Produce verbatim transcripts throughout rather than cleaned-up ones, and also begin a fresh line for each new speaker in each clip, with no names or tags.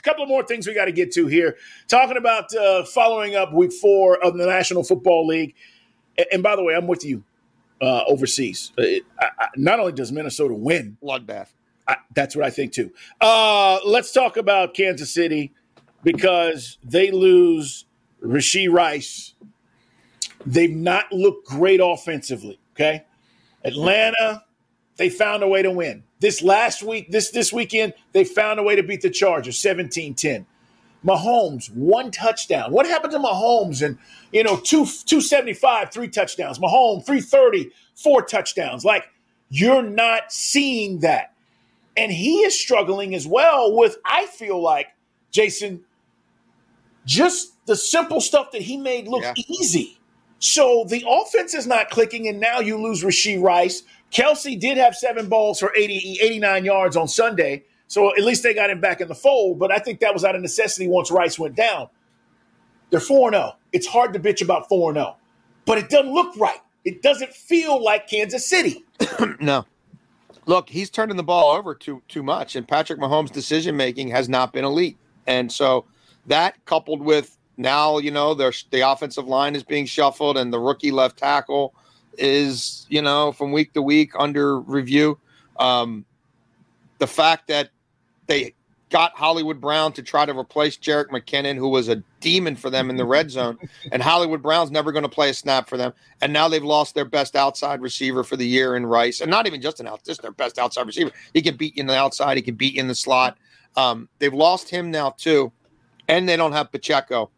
couple of more things we got to get to here. Talking about uh, following up week four of the National Football League. And, and by the way, I'm with you uh, overseas. It, I, I, not only does Minnesota win.
Bloodbath.
I, that's what I think, too. Uh, let's talk about Kansas City because they lose Rashee Rice. They've not looked great offensively, okay? Atlanta, they found a way to win. This last week, this this weekend, they found a way to beat the Chargers, seventeen ten. Mahomes, one touchdown. What happened to Mahomes? And, you know, two, two seventy-five, three touchdowns. Mahomes, three thirty, four touchdowns. Like, you're not seeing that. And he is struggling as well with, I feel like, Jason, just the simple stuff that he made look yeah. easy. So the offense is not clicking, and now you lose Rashee Rice. Kelsey did have seven balls for eighty, eighty-nine yards on Sunday, so at least they got him back in the fold, but I think that was out of necessity once Rice went down. They're four and oh. It's hard to bitch about four and oh, but it doesn't look right. It doesn't feel like Kansas City.
No. Look, he's turning the ball over too too much, and Patrick Mahomes' decision-making has not been elite. And so that coupled with now, you know, the offensive line is being shuffled and the rookie left tackle is, you know, from week to week under review. Um, the fact that they got Hollywood Brown to try to replace Jerick McKinnon, who was a demon for them in the red zone, and Hollywood Brown's never going to play a snap for them. And now they've lost their best outside receiver for the year in Rice, and not even just an out, just their best outside receiver. He can beat you in the outside. He can beat you in the slot. Um, they've lost him now too, and they don't have Pacheco.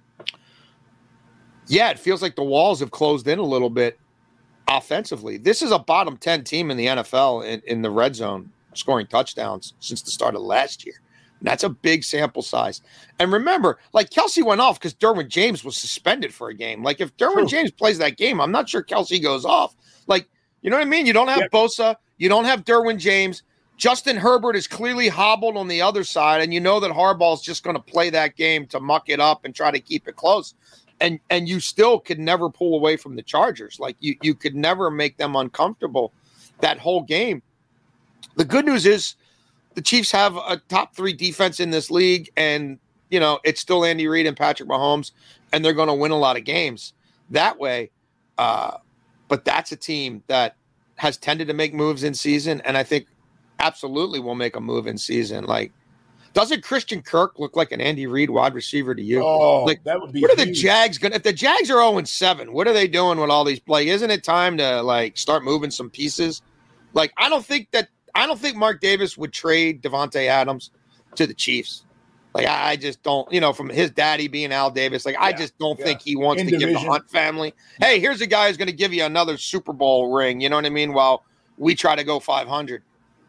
Yeah, it feels like the walls have closed in a little bit offensively. This is a bottom ten team in the N F L in, in the red zone, scoring touchdowns since the start of last year. And that's a big sample size. And remember, like Kelsey went off because Derwin James was suspended for a game. Like if Derwin True. James plays that game, I'm not sure Kelsey goes off. Like, you know what I mean? You don't have yep. Bosa. You don't have Derwin James. Justin Herbert is clearly hobbled on the other side, and you know that Harbaugh's just going to play that game to muck it up and try to keep it close. And and you still could never pull away from the Chargers. Like you, you could never make them uncomfortable that whole game. The good news is the Chiefs have a top three defense in this league, and, you know, it's still Andy Reid and Patrick Mahomes, and they're going to win a lot of games that way. Uh, but that's a team that has tended to make moves in season, and I think absolutely will make a move in season. Like, doesn't Christian Kirk look like an Andy Reid wide receiver to you?
Oh,
like,
that would be
What
huge.
are the Jags going to – if the Jags are oh and seven, what are they doing with all these – like, isn't it time to, like, start moving some pieces? Like, I don't think that – I don't think Mark Davis would trade Devontae Adams to the Chiefs. Like, I, I just don't – you know, from his daddy being Al Davis, like, yeah, I just don't yeah. think he wants
in
to
division.
give the Hunt family, hey, here's a guy who's going to give you another Super Bowl ring, you know what I mean, while we try to go five hundred.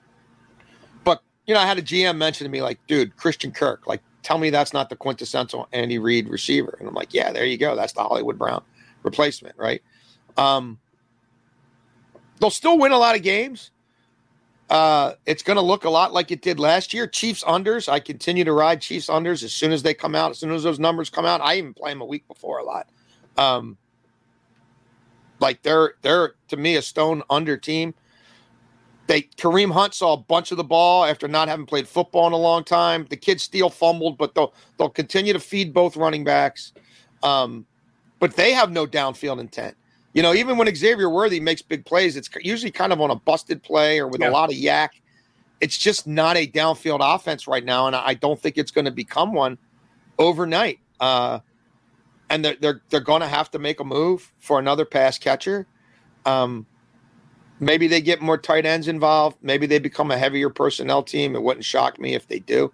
You know, I had a G M mention to me, like, dude, Christian Kirk, like, tell me that's not the quintessential Andy Reid receiver. And I'm like, yeah, there you go. That's the Hollywood Brown replacement, right? Um, they'll still win a lot of games. Uh, it's going to look a lot like it did last year. Chiefs unders, I continue to ride Chiefs unders as soon as they come out, as soon as those numbers come out. I even play them a week before a lot. Um, like, they're, they're to me, a stone under team. They Kareem Hunt saw a bunch of the ball after not having played football in a long time. The kid Steele fumbled, but they'll they'll continue to feed both running backs. Um, but they have no downfield intent. You know, even when Xavier Worthy makes big plays, it's usually kind of on a busted play or with yeah. a lot of yak. It's just not a downfield offense right now, and I don't think it's going to become one overnight. Uh, and they're they're they're going to have to make a move for another pass catcher. Um, Maybe they get more tight ends involved. Maybe they become a heavier personnel team. It wouldn't shock me if they do.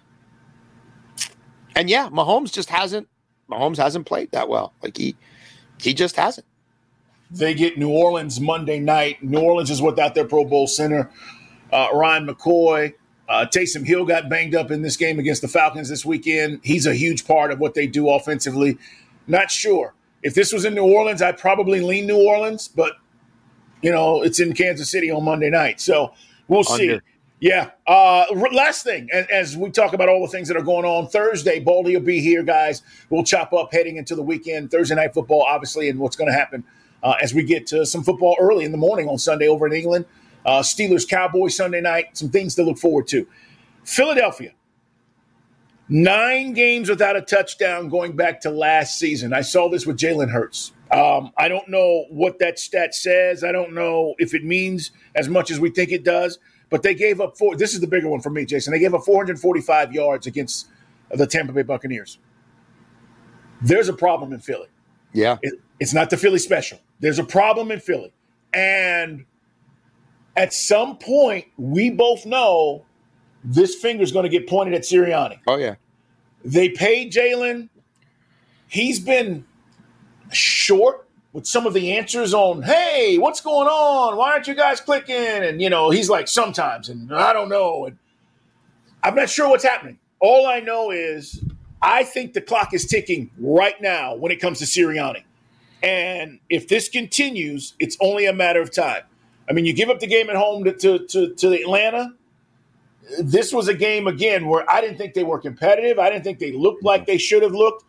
And yeah, Mahomes just hasn't. Mahomes hasn't played that well. Like he, he just hasn't.
They get New Orleans Monday night. New Orleans is without their Pro Bowl center, uh, Ryan McCoy. Uh, Taysom Hill got banged up in this game against the Falcons this weekend. He's a huge part of what they do offensively. Not sure if this was in New Orleans, I'd probably lean New Orleans, but. You know, it's in Kansas City on Monday night. So we'll see.
Under.
Yeah. Uh, last thing, as, as we talk about all the things that are going on, Thursday, Baldy will be here, guys. We'll chop up heading into the weekend, Thursday night football, obviously, and what's going to happen uh, as we get to some football early in the morning on Sunday over in England. Uh, Steelers, Cowboys Sunday night, some things to look forward to. Philadelphia Nine games without a touchdown going back to last season. I saw this with Jalen Hurts. Um, I don't know what that stat says. I don't know if it means as much as we think it does. But they gave up four. This is the bigger one for me, Jason. They gave up four hundred forty-five yards against the Tampa Bay Buccaneers. There's a problem in Philly.
Yeah.
It, it's not the Philly special. There's a problem in Philly. And at some point, we both know this finger's going to get pointed at Sirianni.
Oh, yeah.
They paid Jalen. He's been short with some of the answers on, hey, what's going on? Why aren't you guys clicking? And, you know, he's like, sometimes, and I don't know. And I'm not sure what's happening. All I know is I think the clock is ticking right now when it comes to Sirianni. And if this continues, it's only a matter of time. I mean, you give up the game at home to, to, to, to Atlanta. This was a game, again, where I didn't think they were competitive. I didn't think they looked like they should have looked.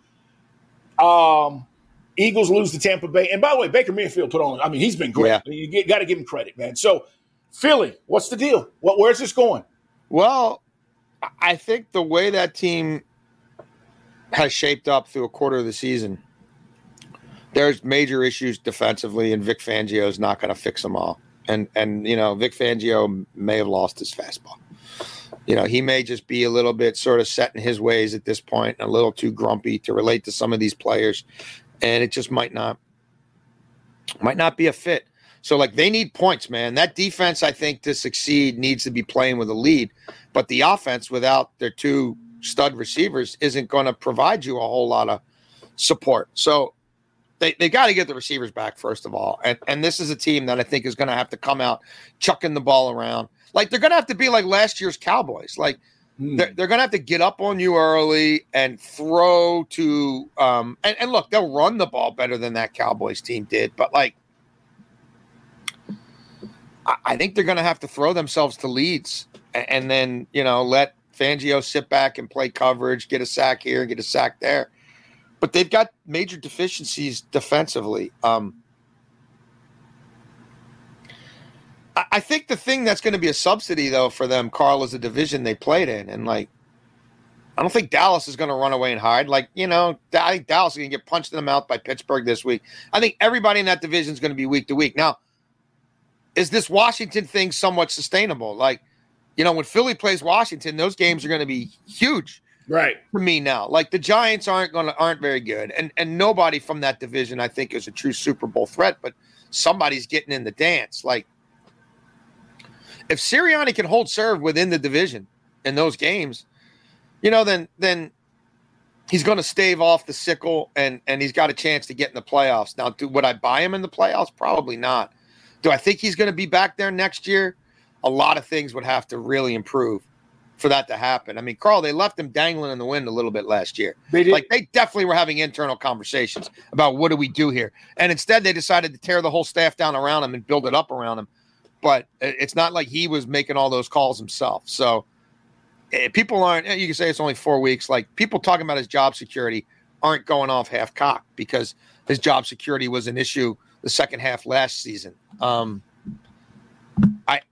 Um, Eagles lose to Tampa Bay. And by the way, Baker Mayfield put on – I mean, he's been great.
Yeah.
You got to give him credit, man. So, Philly, what's the deal? What, where's this going?
Well, I think the way that team has shaped up through a quarter of the season, there's major issues defensively, and Vic Fangio is not going to fix them all. And, and you know, Vic Fangio may have lost his fastball. You know, he may just be a little bit sort of set in his ways at this point and a little too grumpy to relate to some of these players. And it just might not, might not be a fit. So, like, they need points, man. That defense, I think, to succeed needs to be playing with a lead. But the offense, without their two stud receivers, isn't going to provide you a whole lot of support. So they, they got to get the receivers back, first of all. And, and this is a team that I think is going to have to come out chucking the ball around. Like, they're going to have to be like last year's Cowboys. Like, mm. they're, they're going to have to get up on you early and throw to um, – and, and look, they'll run the ball better than that Cowboys team did. But, like, I, I think they're going to have to throw themselves to leads and, and then, you know, let Fangio sit back and play coverage, get a sack here, get a sack there. But they've got major deficiencies defensively. Um I think the thing that's going to be a subsidy, though, for them, Carl, is the division they played in. And, like, I don't think Dallas is going to run away and hide. Like, you know, I think Dallas is going to get punched in the mouth by Pittsburgh this week. I think everybody in that division is going to be week to week. Now, is this Washington thing somewhat sustainable? Like, you know, when Philly plays Washington, those games are going to be huge.
Right.
For me now. Like, the Giants aren't going to aren't very good. And and nobody from that division, I think, is a true Super Bowl threat. But somebody's getting in the dance. Like, if Sirianni can hold serve within the division in those games, you know, then then he's going to stave off the sickle and, and he's got a chance to get in the playoffs. Now, do, would I buy him in the playoffs? Probably not. Do I think he's going to be back there next year? A lot of things would have to really improve for that to happen. I mean, Carl, they left him dangling in the wind a little bit last year.
They did.
Like, they definitely were having internal conversations about what do we do here. And instead they decided to tear the whole staff down around him and build it up around him. But it's not like he was making all those calls himself. So people aren't, you can say it's only four weeks. Like, people talking about his job security aren't going off half cocked because his job security was an issue the second half last season. Um, I,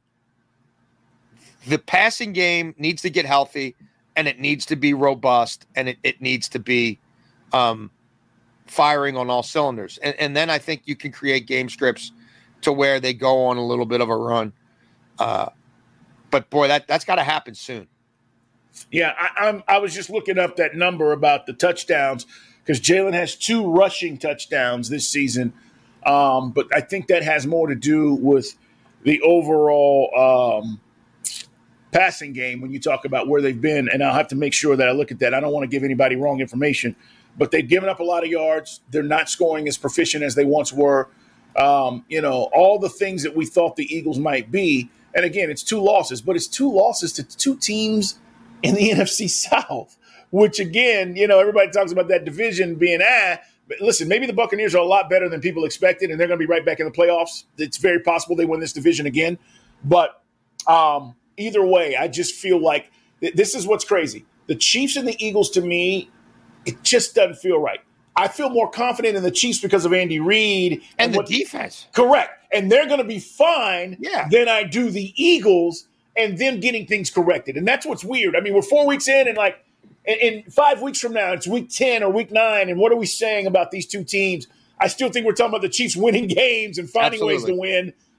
the passing game needs to get healthy and it needs to be robust and it, it needs to be um, firing on all cylinders. And, and then I think you can create game scripts to where they go on a little bit of a run. Uh, but, boy, that, that's got to happen soon.
Yeah, I, I'm, I was just looking up that number about the touchdowns because Jalen has two rushing touchdowns this season. Um, but I think that has more to do with the overall um, passing game when you talk about where they've been. And I'll have to make sure that I look at that. I don't want to give anybody wrong information. But they've given up a lot of yards. They're not scoring as proficient as they once were. Um, you know, all the things that we thought the Eagles might be. And again, it's two losses, but it's two losses to two teams in the N F C South, which again, you know, everybody talks about that division being ah, but listen, maybe the Buccaneers are a lot better than people expected and they're going to be right back in the playoffs. It's very possible they win this division again. But um, either way, I just feel like th- this is what's crazy. The Chiefs and the Eagles, to me, it just doesn't feel right. I feel more confident in the Chiefs because of Andy Reid.
And,
and
the
what,
defense.
Correct. And they're going to be fine
yeah.
than I do the Eagles and them getting things corrected. And that's what's weird. I mean, we're four weeks in and, like, And, and five weeks from now, it's week ten or week nine, and what are we saying about these two teams? I still think we're talking about the Chiefs winning games and finding
Absolutely.
ways to win.